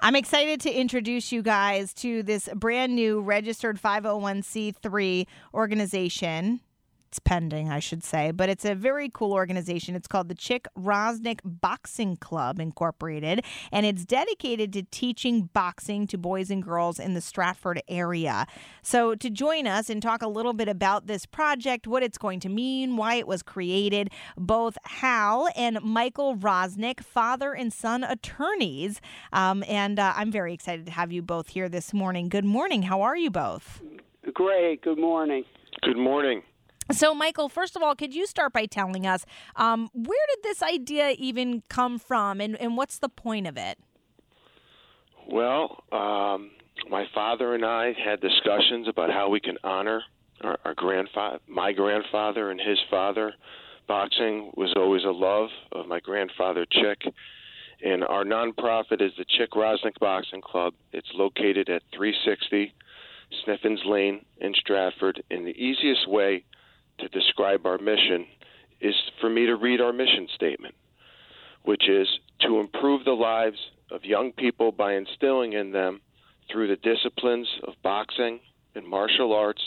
I'm excited to introduce you guys to this brand new registered 501c3 organization. It's pending, I should say, but it's a very cool organization. It's called the Chick Rosnick Boxing Club Incorporated, and it's dedicated to teaching boxing to boys and girls in the Stratford area. So to join us and talk a little bit about this project, what it's going to mean, why it was created, both Hal and Michael Rosnick, father and son attorneys, and I'm very excited to have you both here this morning. Good morning. How are you both? Great. Good morning. Good morning. So, Michael, first of all, could you start by telling us where did this idea even come from, and what's the point of it? Well, my father and I had discussions about how we can honor our grandfather, my grandfather and his father. Boxing was always a love of my grandfather, Chick. And our nonprofit is the Chick Rosnick Boxing Club. It's located at 360 Sniffens Lane in Stratford. And the easiest way to describe our mission is for me to read our mission statement, which is to improve the lives of young people by instilling in them through the disciplines of boxing and martial arts,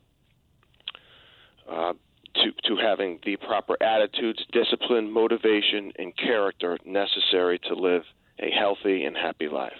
to having the proper attitudes, discipline, motivation, and character necessary to live a healthy and happy life.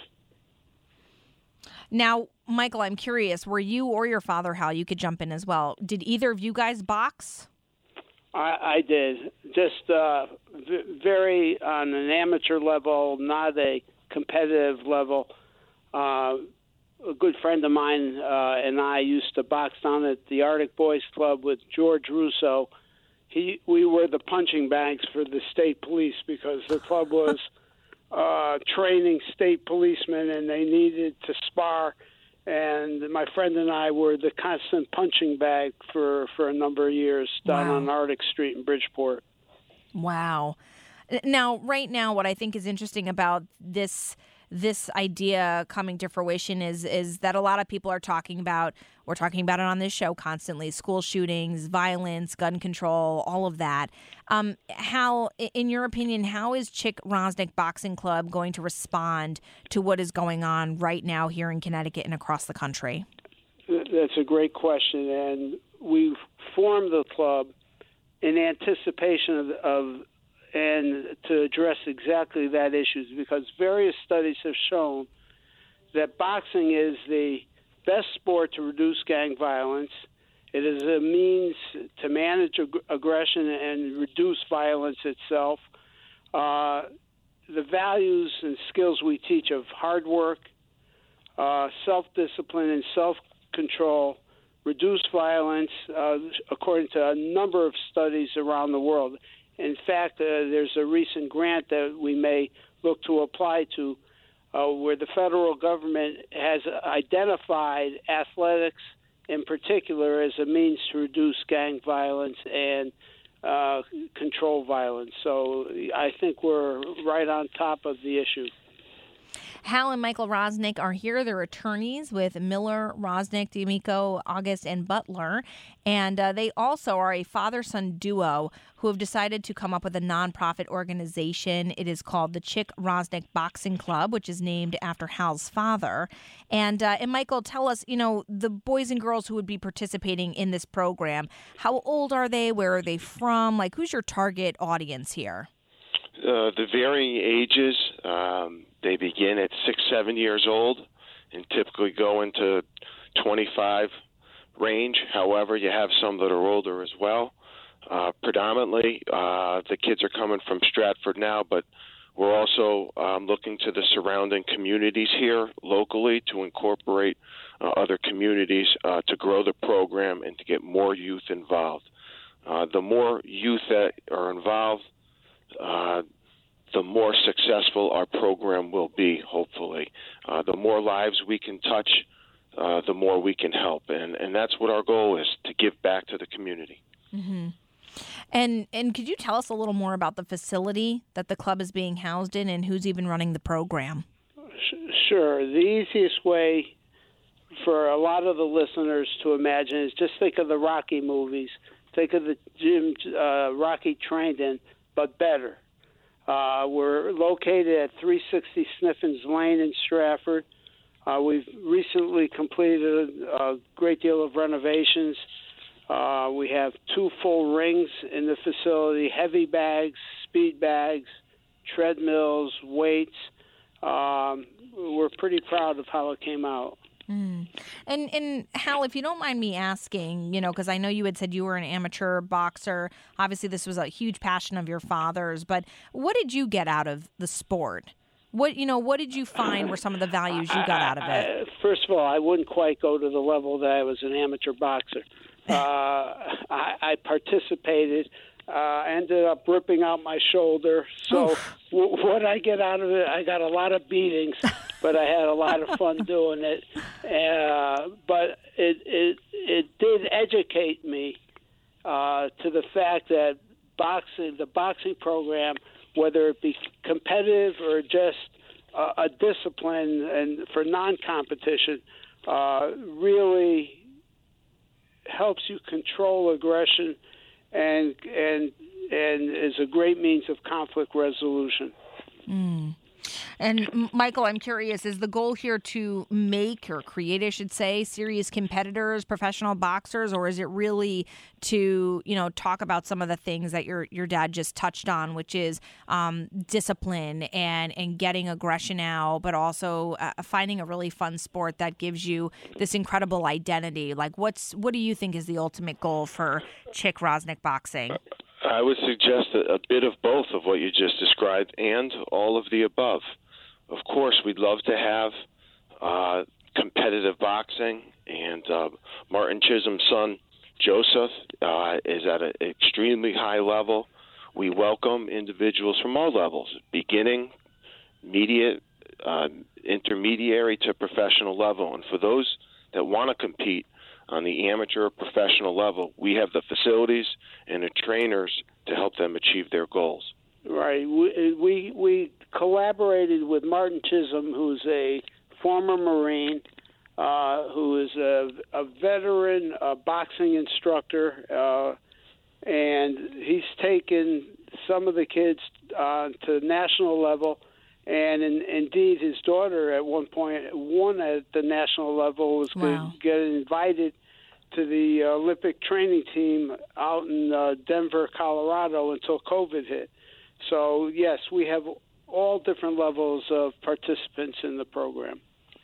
Now, Michael, I'm curious, were you or your father, Hal, you could jump in as well, did either of you guys box? I did. Just very on an amateur level, not a competitive level. A good friend of mine and I used to box down at the Arctic Boys Club with George Russo. We were the punching bags for the state police because the club was training state policemen, and they needed to spar. And my friend and I were the constant punching bag for a number of years down on Arctic Street in Bridgeport. Wow. Now, right now, what I think is interesting about this idea coming to fruition is that a lot of people are talking about, we're talking about it on this show constantly, school shootings, violence, gun control, all of that. Hal, in your opinion, how is Chick Rosnick Boxing Club going to respond to what is going on right now here in Connecticut and across the country? That's a great question, and we formed the club in anticipation of and to address exactly that issue, because various studies have shown that boxing is the best sport to reduce gang violence. It is a means to manage aggression and reduce violence itself. The values and skills we teach of hard work, self-discipline, and self-control reduce violence according to a number of studies around the world. In fact, there's a recent grant that we may look to apply to where the federal government has identified athletics in particular as a means to reduce gang violence and control violence. So I think we're right on top of the issue. Hal and Michael Rosnick are here. They're attorneys with Miller, Rosnick, D'Amico, August, and Butler. And they also are a father-son duo who have decided to come up with a nonprofit organization. It is called the Chick Rosnick Boxing Club, which is named after Hal's father. And Michael, tell us, the boys and girls who would be participating in this program, how old are they? Where are they from? Like, who's your target audience here? The varying ages, they begin at 6-7 years old and typically go into 25 range. However, you have some that are older as well. Predominantly, the kids are coming from Stratford now, but we're also looking to the surrounding communities here locally to incorporate other communities to grow the program and to get more youth involved. The more youth that are involved, the more successful our program will be, hopefully. The more lives we can touch, the more we can help. And that's what our goal is, to give back to the community. Mm-hmm. And could you tell us a little more about the facility that the club is being housed in and who's even running the program? Sure. The easiest way for a lot of the listeners to imagine is just think of the Rocky movies. Think of the gym Rocky trained in, but better. We're located at 360 Sniffens Lane in Stratford. We've recently completed a great deal of renovations. We have 2 full rings in the facility, heavy bags, speed bags, treadmills, weights. We're pretty proud of how it came out. And Hal, if you don't mind me asking, because I know you had said you were an amateur boxer. Obviously, this was a huge passion of your father's. But what did you get out of the sport? What did you find were some of the values you got out of it? First of all, I wouldn't quite go to the level that I was an amateur boxer. I participated. Ended up ripping out my shoulder. So what I get out of it, I got a lot of beatings, but I had a lot of fun doing it. But it did educate me to the fact that the boxing program, whether it be competitive or just a discipline and for non-competition, really helps you control aggression and is a great means of conflict resolution. And Michael, I'm curious, is the goal here to make or create, I should say, serious competitors, professional boxers, or is it really to, talk about some of the things that your dad just touched on, which is discipline and getting aggression out, but also finding a really fun sport that gives you this incredible identity? Like, what do you think is the ultimate goal for Chick Rosnick Boxing? I would suggest a bit of both of what you just described and all of the above. Of course, we'd love to have competitive boxing, and Martin Chisholm's son, Joseph, is at an extremely high level. We welcome individuals from all levels, beginning, intermediary to professional level. And for those that want to compete on the amateur or professional level, we have the facilities and the trainers to help them achieve their goals. Right. We collaborated with Martin Chisholm, who's a former Marine, who is a veteran boxing instructor, and he's taken some of the kids to national level. And indeed, his daughter at one point won at the national level, was going to get invited to the Olympic training team out in Denver, Colorado, until COVID hit. So, yes, we have all different levels of participants in the program.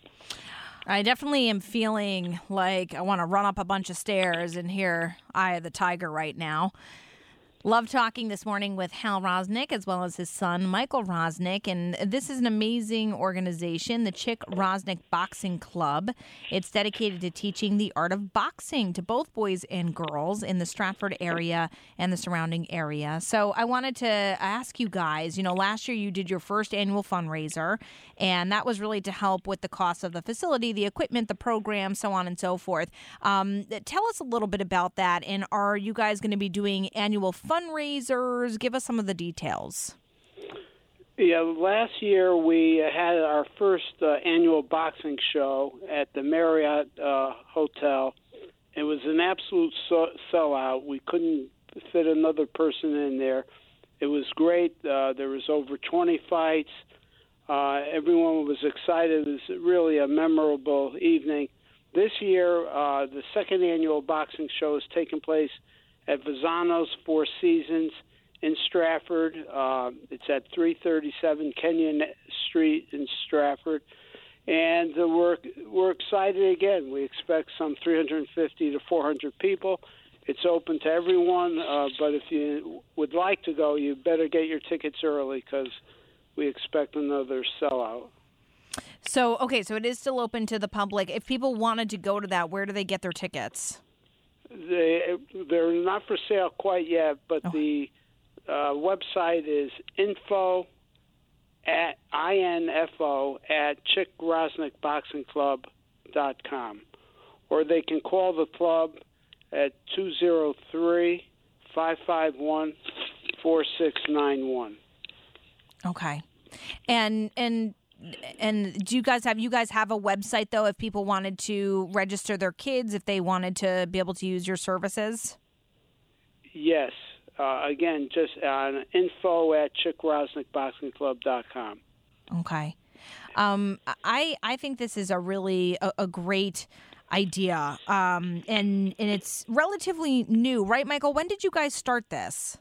I definitely am feeling like I want to run up a bunch of stairs and hear Eye of the Tiger right now. Love talking this morning with Hal Rosnick as well as his son, Michael Rosnick. And this is an amazing organization, the Chick Rosnick Boxing Club. It's dedicated to teaching the art of boxing to both boys and girls in the Stratford area and the surrounding area. So I wanted to ask you guys, last year you did your first annual fundraiser, and that was really to help with the cost of the facility, the equipment, the program, so on and so forth. Tell us a little bit about that. And are you guys going to be doing annual fundraisers? Give us some of the details. Yeah, last year we had our first annual boxing show at the Marriott Hotel. It was an absolute sellout. We couldn't fit another person in there. It was great. There was over 20 fights. Everyone was excited. It was really a memorable evening. This year, the second annual boxing show is taking place at Visano's Four Seasons in Stratford. It's at 337 Kenyon Street in Stratford. And we're excited again. We expect some 350 to 400 people. It's open to everyone, but if you would like to go, you better get your tickets early because we expect another sellout. So it is still open to the public. If people wanted to go to that, where do they get their tickets? They're not for sale quite yet, but the website is info at chickrosnickboxingclub.com, or they can call the club at 203-551-4691. Okay, and do you guys have a website though? If people wanted to register their kids, if they wanted to be able to use your services? Yes, again, just on info@chickrosnickboxingclub.com. Okay. I think this is a really a great idea, and it's relatively new, right, Michael? When did you guys start this?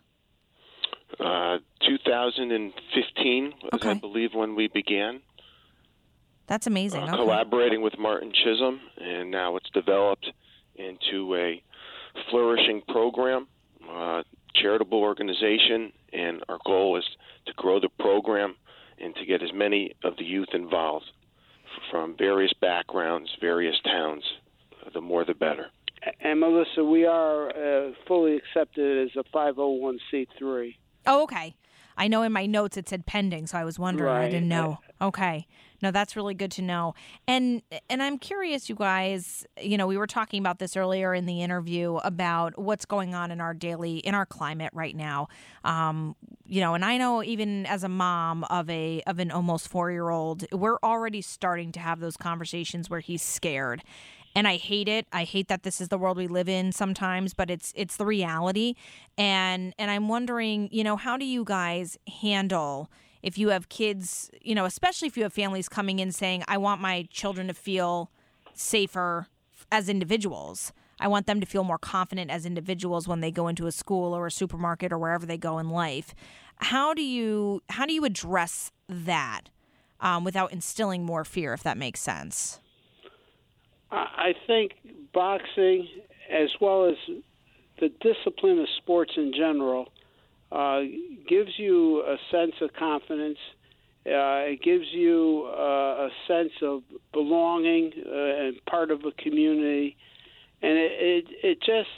2015 was, I believe, when we began. That's amazing. Collaborating with Martin Chisholm, and now it's developed into a flourishing program, charitable organization, and our goal is to grow the program and to get as many of the youth involved from various backgrounds, various towns. The more, the better. And Melissa, we are fully accepted as a 501c3. Oh, okay. I know in my notes it said pending, so I was wondering. Right. I didn't know. Okay. No, that's really good to know. And I'm curious, you guys, we were talking about this earlier in the interview about what's going on in our climate right now. And I know even as a mom of an almost 4-year-old, we're already starting to have those conversations where he's scared. And I hate it. I hate that this is the world we live in sometimes, but it's the reality. And I'm wondering, how do you guys handle if you have kids, especially if you have families coming in saying, I want my children to feel safer as individuals. I want them to feel more confident as individuals when they go into a school or a supermarket or wherever they go in life. How do you address that without instilling more fear, if that makes sense? I think boxing, as well as the discipline of sports in general, gives you a sense of confidence. It gives you a sense of belonging and part of a community, and it just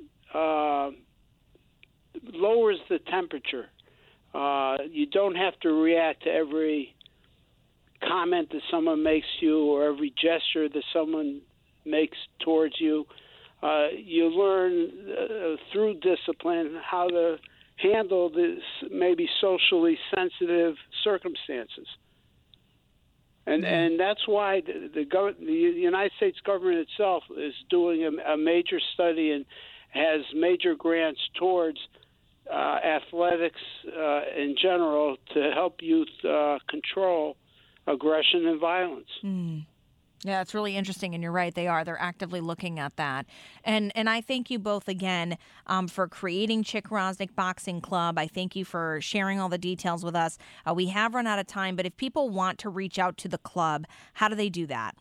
lowers the temperature. You don't have to react to every comment that someone makes you or every gesture that someone makes towards you. You learn through discipline how to handle this maybe socially sensitive circumstances. And that's why the United States government itself is doing a major study and has major grants towards athletics in general to help youth control aggression and violence. Yeah, it's really interesting, and you're right. They're actively looking at that. And I thank you both again for creating Chick Rosnick Boxing Club. I thank you for sharing all the details with us. We have run out of time, but if people want to reach out to the club, how do they do that?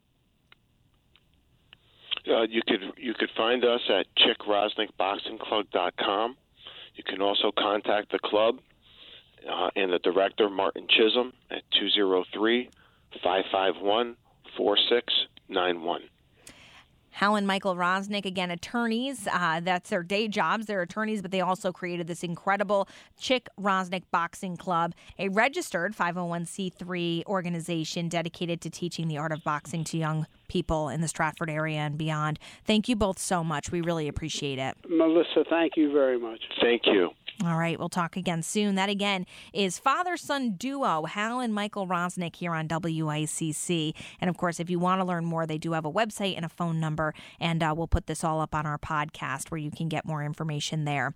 You could find us at chickrosnickboxingclub.com. You can also contact the club and the director, Martin Chisholm, at 203-551-4691. Hal and Michael Rosnick, again, attorneys. That's their day jobs. They're attorneys, but they also created this incredible Chick Rosnick Boxing Club, a registered 501c3 organization dedicated to teaching the art of boxing to young people in the Stratford area and beyond. Thank you both so much. We really appreciate it. Melissa, thank you very much. Thank you. All right, we'll talk again soon. That, again, is father-son duo, Hal and Michael Rosnick here on WICC. And, of course, if you want to learn more, they do have a website and a phone number, and we'll put this all up on our podcast where you can get more information there.